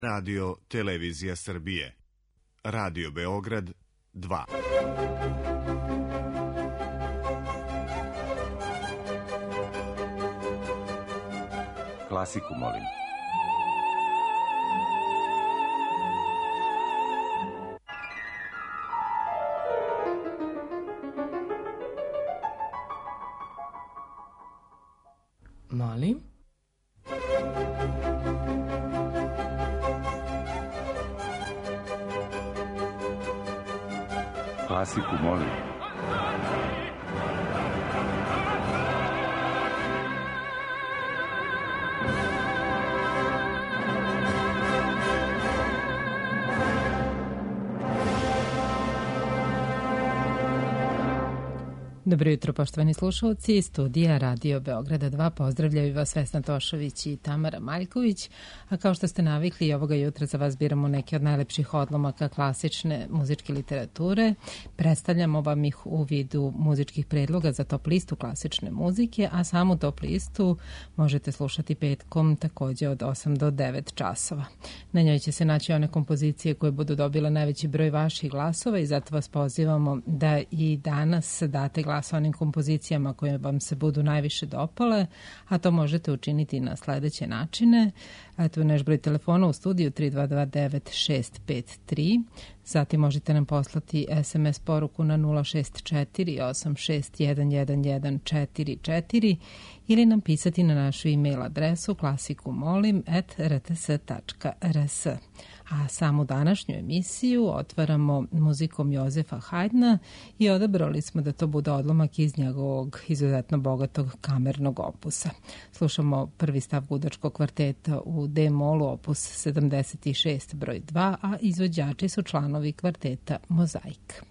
Radio Televizija Srbije. Radio Beograd 2. Klasiku, molim. Molim? Klasiku, molim. Dobro jutro, poštovani slušalci. Studija Radio Beograda 2 pozdravljaju vas Vesna Tošović i Tamara Maljković. A kao što ste navikli, ovoga jutra za vas biramo neke od najlepših odlomaka klasične muzičke literature. Predstavljamo vam ih u vidu muzičkih predloga za top listu klasične muzike, a samu top listu možete slušati petkom takođe od 8 do 9 časova. Na njoj će se naći one kompozicije koje budu dobile najveći broj vaših glasova i zato vas pozivamo da i danas date glas onim kompozicijama koje vam se budu najviše dopale, a to možete učiniti na sledeće načine. Tu je naš broj telefona u studiju 3229-653. Zatim možete nam poslati SMS poruku na 064-86-11144 ili nam pisati na našu e-mail adresu klasikumolim@rts.rs. A samu današnju emisiju otvaramo muzikom Jozefa Haydna i odabrali smo da to bude odlomak iz njegovog izuzetno bogatog kamernog opusa. Slušamo prvi stav gudačkog kvarteta u D-molu, opus 76 broj 2, a izvođači su članovi kvarteta Mozaik.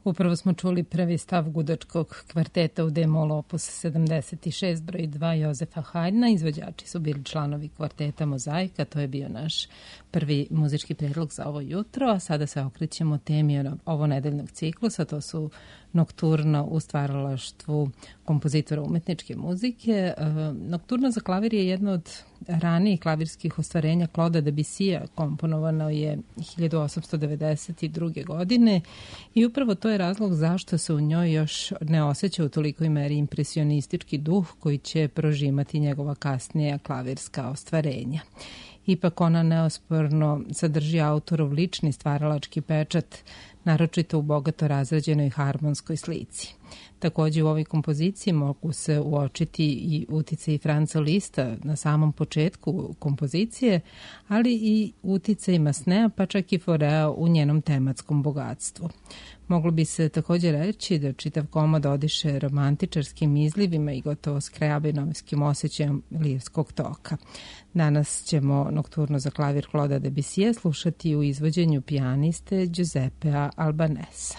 Upravo smo čuli prvi stav gudačkog kvarteta u D-mol opus 76 broj 2 Jozefa Haydna. Izvođači su bili članovi kvarteta Mozaika, to je bio naš prvi muzički predlog za ovo jutro, a sada se okrećemo temi ovo nedeljnog ciklusa, to su Nokturno u stvaralaštvu kompozitora umetničke muzike. Nokturno za klavir je jedno od ranijih klavirskih ostvarenja Claude'a Debussya, komponovano je 1892. godine i upravo to je razlog zašto se u njoj još ne osjeća u tolikoj meri impresionistički duh koji će prožimati njegova kasnija klavirska ostvarenja. Ipak ona neosporno sadrži autorov lični stvaralački pečat, naročito u bogato razrađenoj harmonskoj slici. Također u ovoj kompoziciji mogu se uočiti i uticaji Franza Lista na samom početku kompozicije, ali i uticaji Masnea, pa čak i Forea u njenom tematskom bogatstvu. Moglo bi se također reći da čitav komad odiše romantičarskim izlivima i gotovo skrabinovskim osjećajem lirskog toka. Danas ćemo Nokturno za klavir Claude'a Debussya slušati u izvođenju pijaniste Giuseppea Albanesa.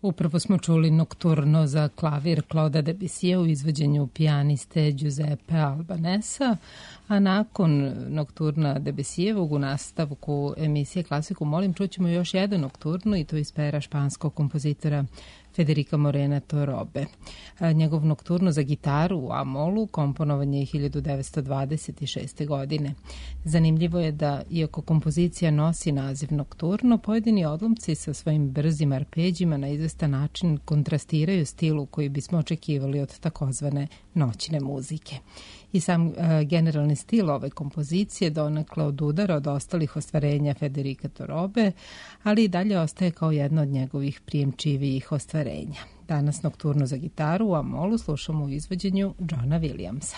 Upravo smo čuli nokturno za klavir Claude'a Debussija u izvođenju pijaniste Giuseppe Albanesa, a nakon nokturna Debussijevog u nastavku emisije Klasiku molim čućemo još jedan nokturno i to iz pera španskog kompozitora Federica Morena Torobe. Njegov nokturno za gitaru u A-molu komponovan je 1926. godine. Zanimljivo je da, iako kompozicija nosi naziv nokturno, pojedini odlomci sa svojim brzim arpeđima na izvestan način kontrastiraju stilu koji bismo očekivali od takozvane noćne muzike. I sam generalni stil ove kompozicije donekle odudara od ostalih ostvarenja Federica Torobe, ali i dalje ostaje kao jedno od njegovih prijemčivijih ostvarenja. Danas nokturno za gitaru u A-molu slušamo u izvođenju Johna Williamsa.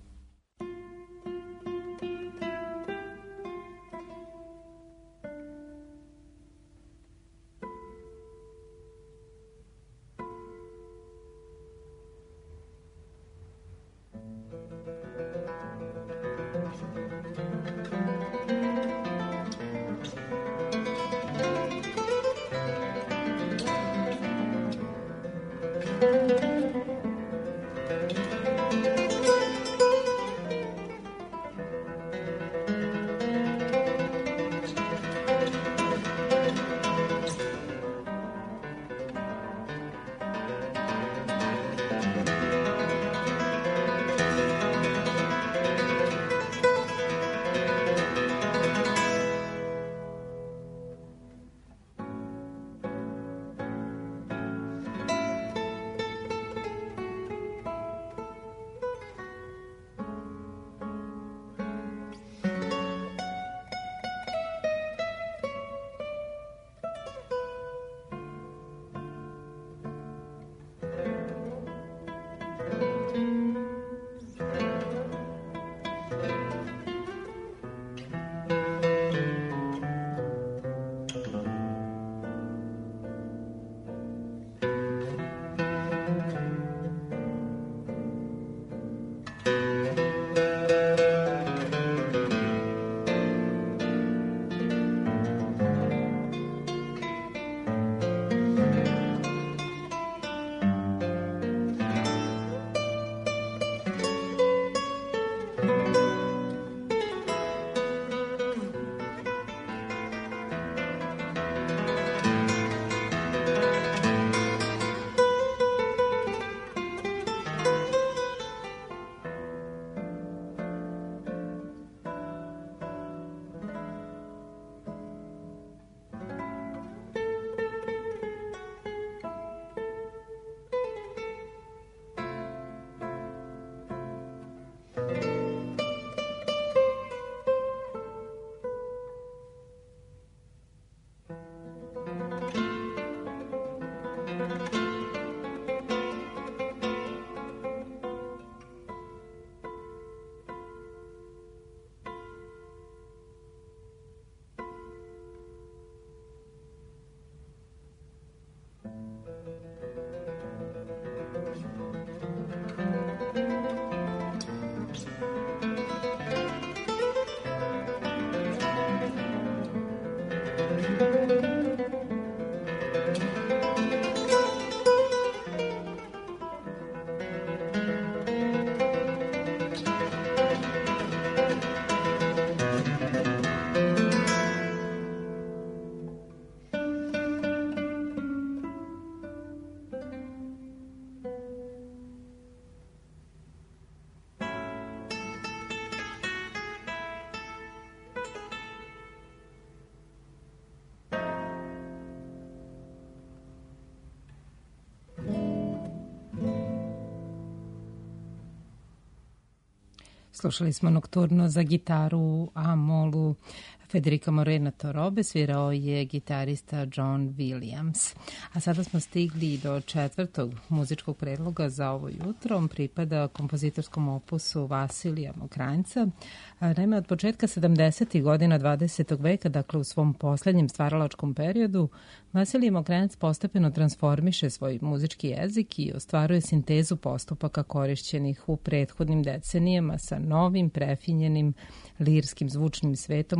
Slušali smo nokturno za gitaru u A-molu Federica Morena Torobe, svirao je gitarista John Williams. A sada smo stigli do četvrtog muzičkog predloga za ovo jutro. On pripada kompozitorskom opusu Vasilija Mokranjca. Naime, od početka 70. godina 20. veka, dakle u svom poslednjem stvaralačkom periodu, Vasilij Mokranjac postepeno transformiše svoj muzički jezik i ostvaruje sintezu postupaka korišćenih u prethodnim decenijama sa novim, prefinjenim, lirskim zvučnim svetom obojenim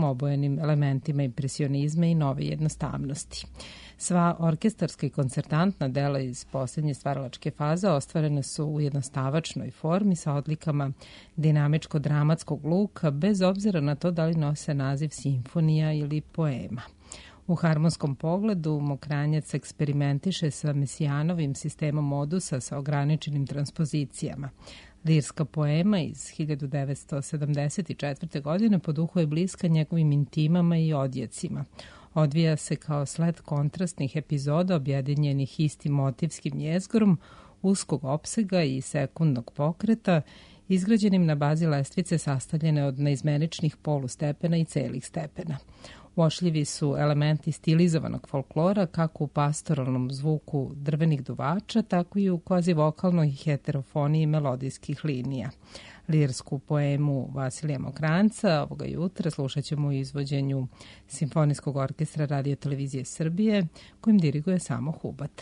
izraženim elementima impresionizma i nove jednostavnosti. Sva orkestarska i koncertantna dela iz posljednje stvaralačke faze ostvarene su u jednostavačnoj formi sa odlikama dinamičko-dramatskog luka, bez obzira na to da li nose naziv simfonija ili poema. U harmonskom pogledu Mokranjac eksperimentiše sa Mesijanovim sistemom modusa sa ograničenim transpozicijama. Lirska poema iz 1974. godine po duhu je bliska njegovim intimama i odjecima. Odvija se kao sled kontrastnih epizoda objedinjenih istim motivskim jezgrom, uskog opsega i sekundnog pokreta, izgrađenim na bazi lestvice sastavljene od neizmeničnih polustepena i celih stepena. Uočljivi su elementi stilizovanog folklora kako u pastoralnom zvuku drvenih duvača, tako i u kvazivokalnoj heterofoniji melodijskih linija. Lirsku poemu Vasilija Mokranjca ovoga jutra slušat ćemo u izvođenju Simfonijskog orkestra Radio televizije Srbije, kojim diriguje Samo Hubat.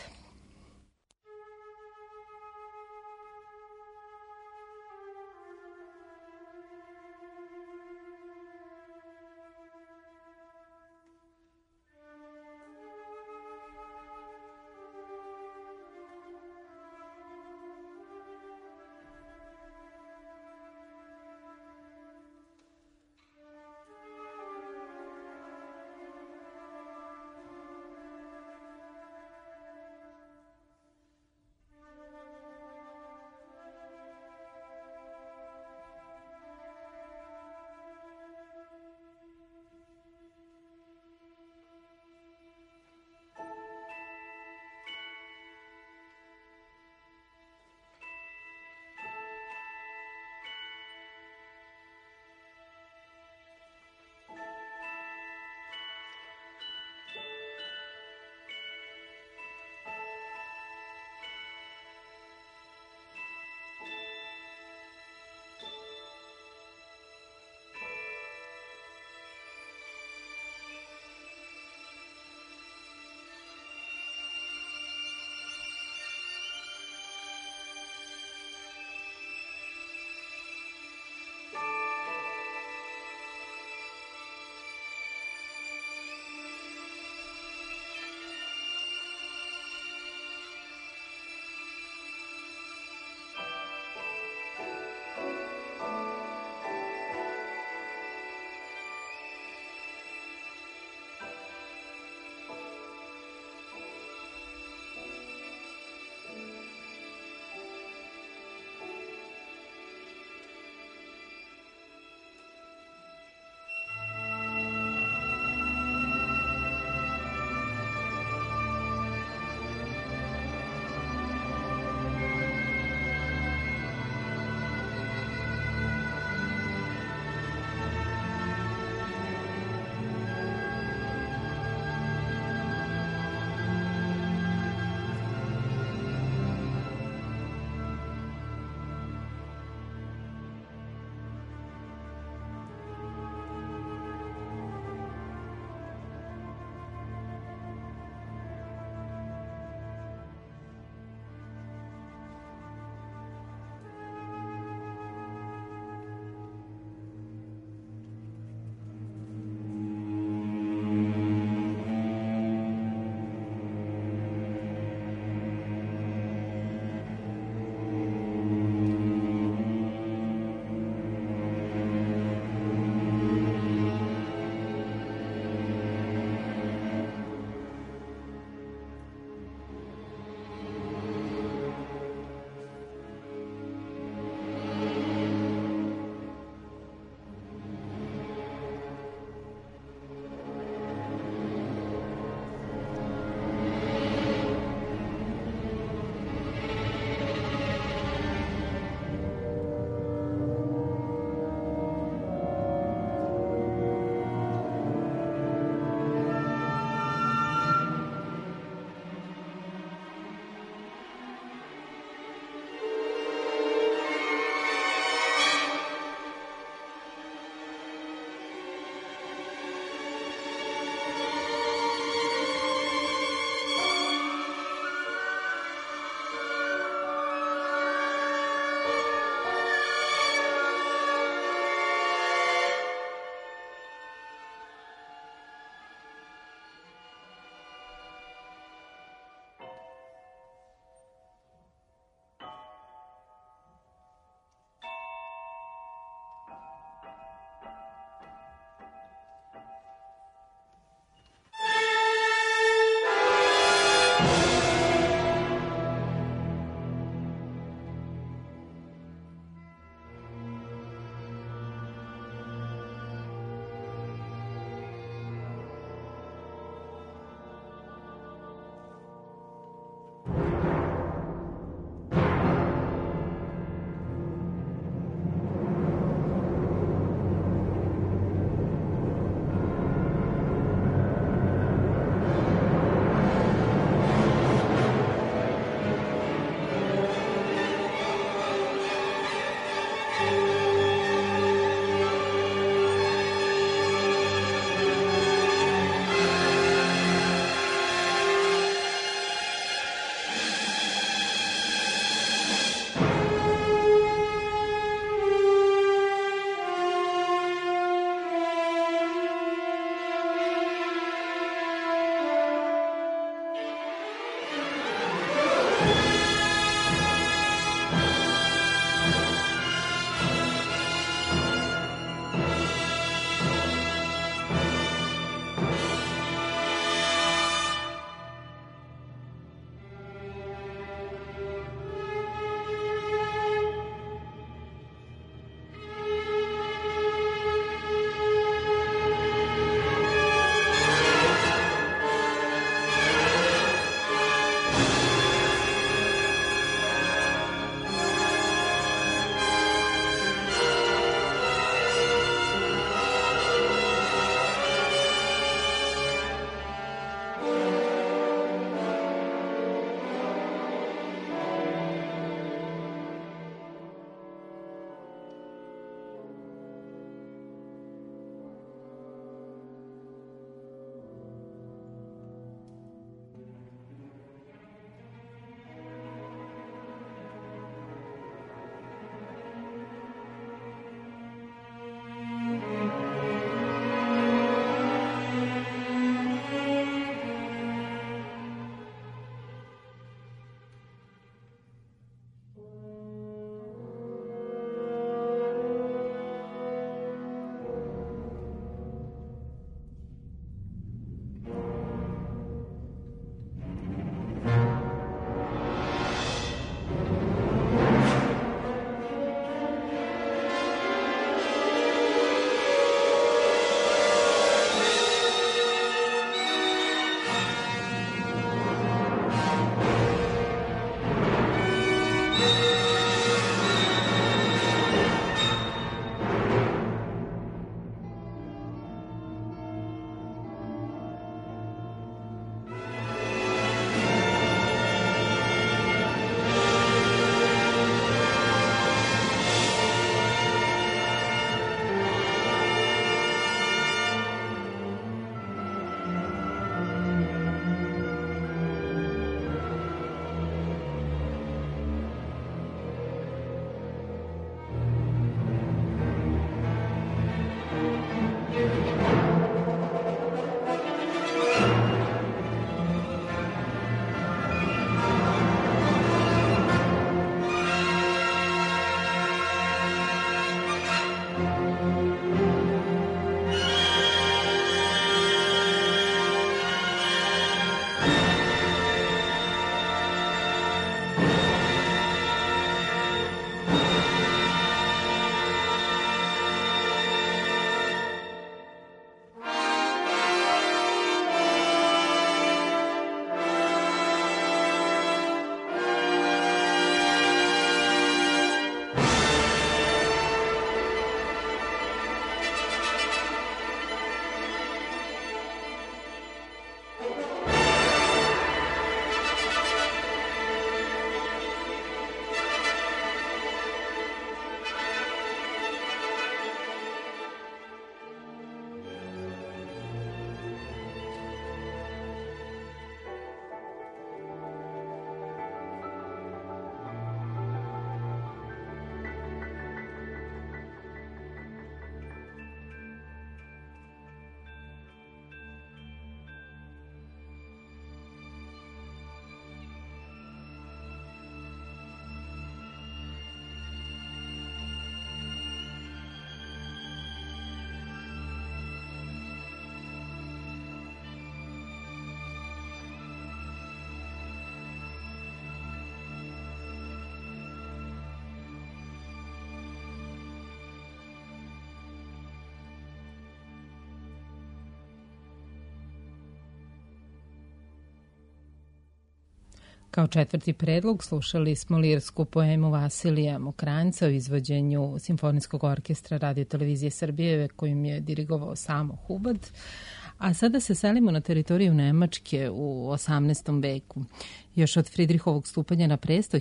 Kao četvrti predlog slušali smo lirsku poemu Vasilija Mokranjca o izvođenju Simfonijskog orkestra Radio Televizije Srbije kojim je dirigovao Samo Hubad. A sada se selimo na teritoriju Nemačke u 18. veku. Još od Fridrihovog stupanja na presto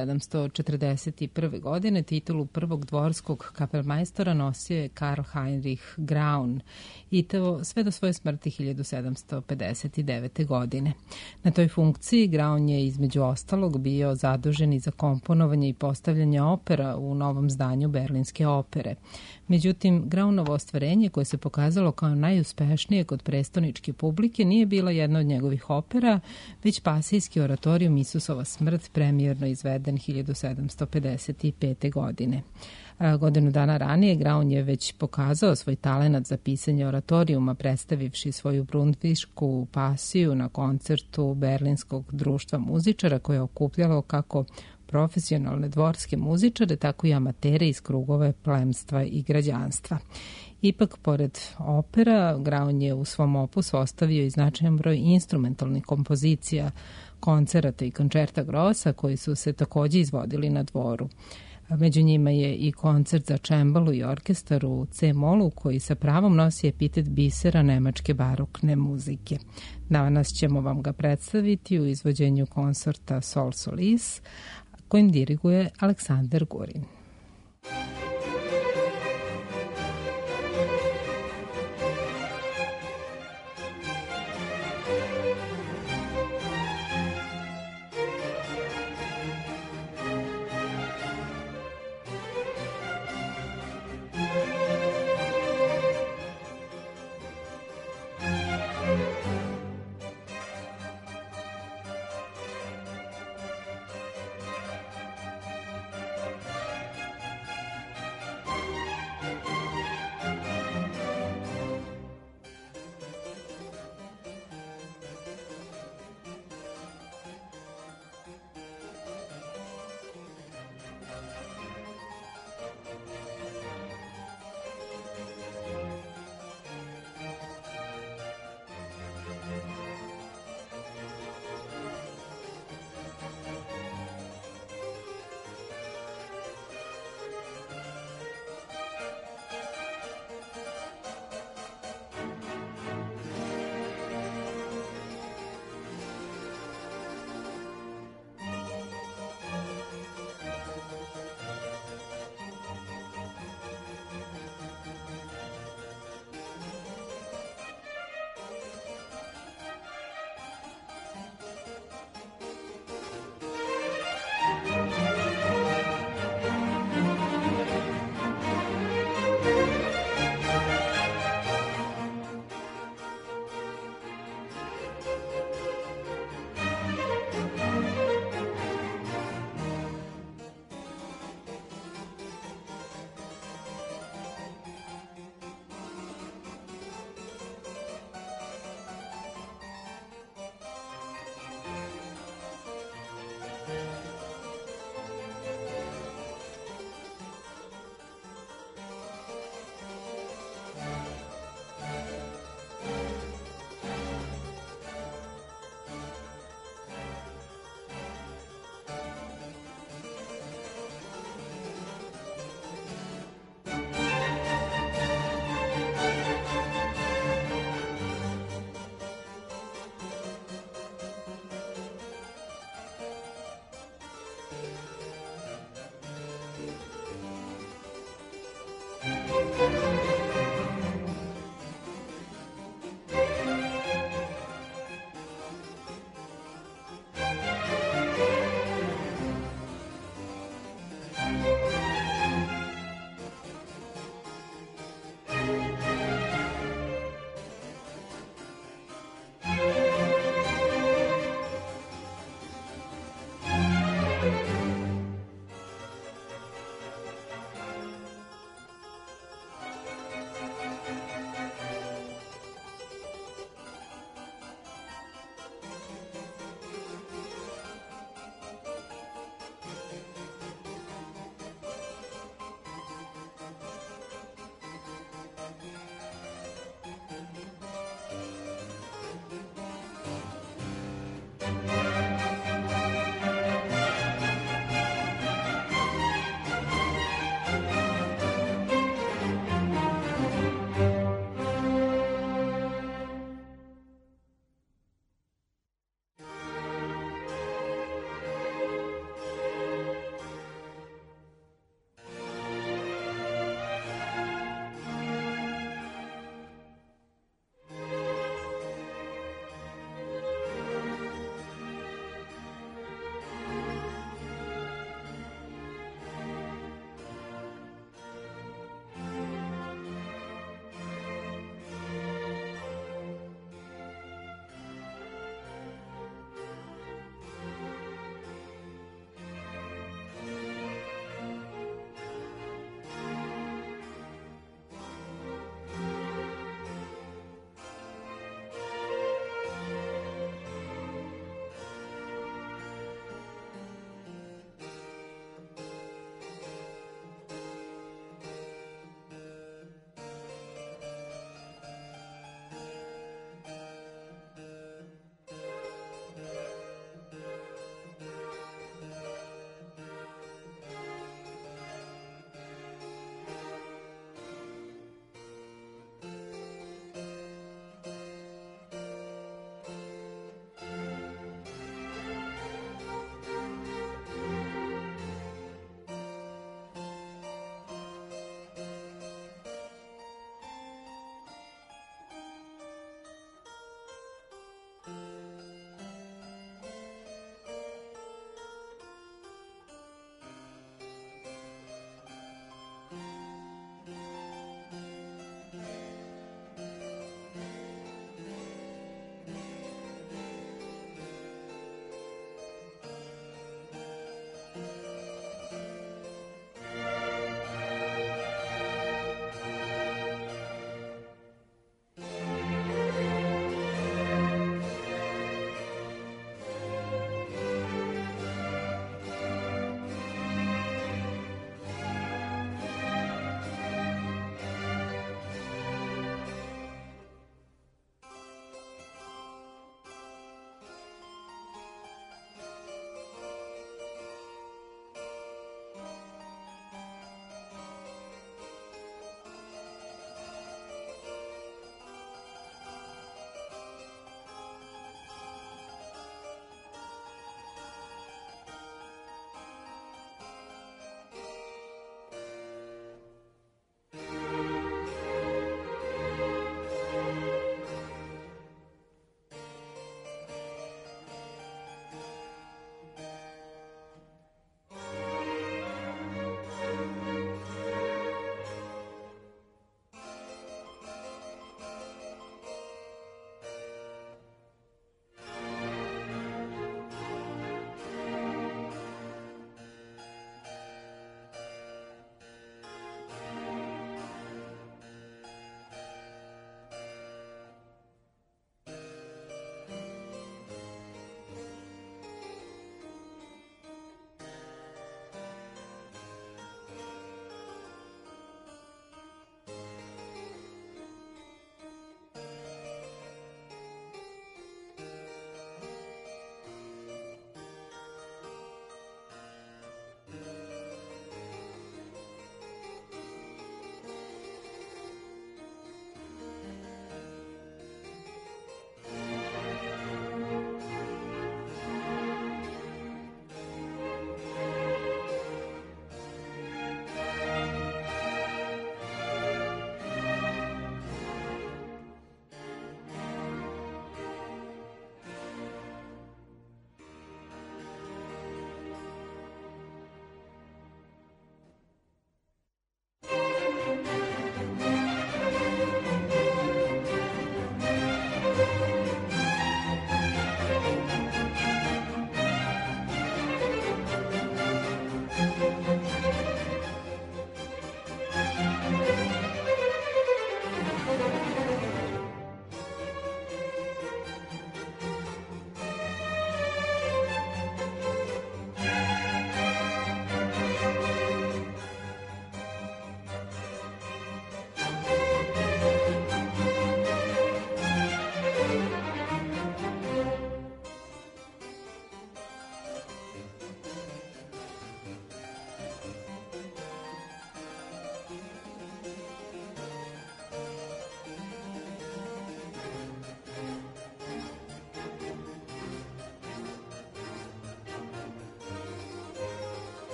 1741. godine titulu prvog dvorskog kapelmajstora nosio je Karl Heinrich Graun i to sve do svoje smrti 1759. godine. Na toj funkciji Graun je između ostalog bio zadužen i za komponovanje i postavljanje opera u novom zdanju Berlinske opere. Međutim, Graunovo ostvarenje koje se pokazalo kao najuspešnije kod prestoničke publike nije bila jedna od njegovih opera, već pasijski oratorijum Isusova smrt, premijerno izveden 1755. godine. Godinu dana ranije Graun je već pokazao svoj talenat za pisanje oratorijuma, predstavivši svoju Brundtvišku pasiju na koncertu Berlinskog društva muzičara koje je okupljalo kako profesionalne dvorske muzičare, tako i amatere iz krugove plemstva i građanstva. Ipak, pored opera, Graun je u svom opusu ostavio i značajan broj instrumentalnih kompozicija, koncerata i koncerta grosa koji su se takođe izvodili na dvoru. Među njima je i koncert za čembalu i orkestar u C-molu koji sa pravom nosi epitet bisera nemačke barokne muzike. Danas ćemo vam ga predstaviti u izvođenju koncerta Sol Solis kojim diriguje Aleksandar Gurin.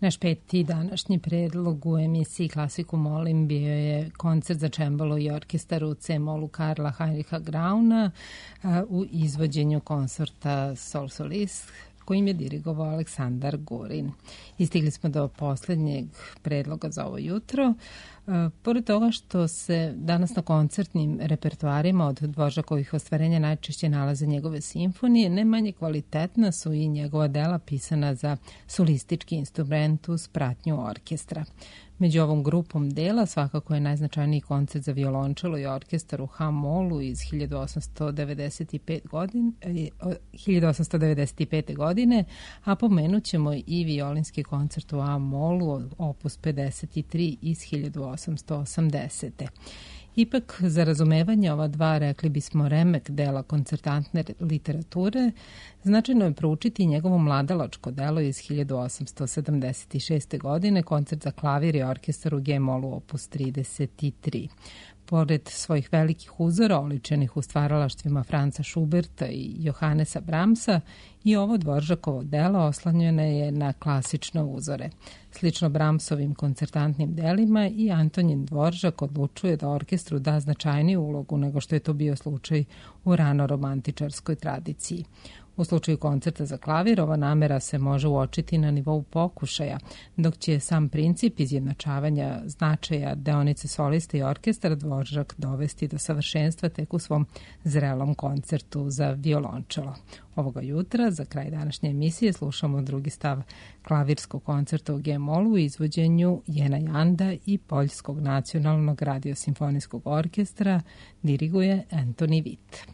Naš peti današnji predlog u emisiji Klasiku molim bio je koncert za čembalo i orkestar u C-molu Karla Heinricha Grauna u izvođenju konsorta Sol Solis kojim je dirigovao Aleksandar Gurin. I stigli smo do poslednjeg predloga za ovo jutro. Pored toga što se danas na koncertnim repertoarima od Dvoržakovih ostvarenja najčešće nalaze njegove simfonije, ne manje kvalitetna su i njegova dela pisana za solistički instrument uz pratnju orkestra. Među ovom grupom dela svakako je najznačajniji koncert za violončelo i orkestar u H-molu iz 1895. godine, a pomenut ćemo i violinski koncert u A-molu opus 53 iz 1880. Ipak, za razumevanje ova dva, rekli bismo, remek dela koncertantne literature, značajno je proučiti njegovo mladalačko delo iz 1876. godine, koncert za klavir i orkestar u G-molu opus 33. Pored svojih velikih uzora, oličenih u stvaralaštvima Franca Schuberta i Johannesa Brahmsa, i ovo Dvoržakovo delo oslanjeno je na klasične uzore. Slično Brahmsovim koncertantnim delima i Antonin Dvoržak odlučuje da orkestru da značajniju ulogu nego što je to bio slučaj u rano-romantičarskoj tradiciji. U slučaju koncerta za klavir ova namera se može uočiti na nivou pokušaja, dok će sam princip izjednačavanja značaja deonice solista i orkestra Dvoržak dovesti do savršenstva tek u svom zrelom koncertu za violončelo. Ovoga jutra, za kraj današnje emisije, slušamo drugi stav klavirskog koncerta u G-molu u izvođenju Jena Janda i Poljskog nacionalnog radiosimfonijskog orkestra, diriguje Anthony Witt.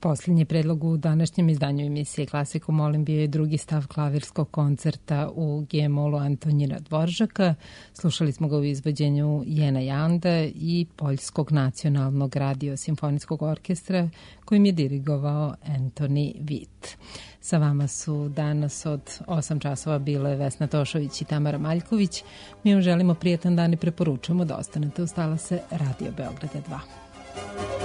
Posljednji predlog u današnjem izdanju emisije Klasiku molim bio je drugi stav klavirskog koncerta u G-molu Antonina Dvoržaka. Slušali smo ga u izvođenju Jena Janda i Poljskog nacionalnog radio-simfonijskog orkestra kojim je dirigovao Anthony Witt. Sa vama su danas od 8 časova bile Vesna Tošović i Tamara Maljković. Mi vam želimo prijatan dan i preporučujemo da ostanete uz talase Radio Beograda 2.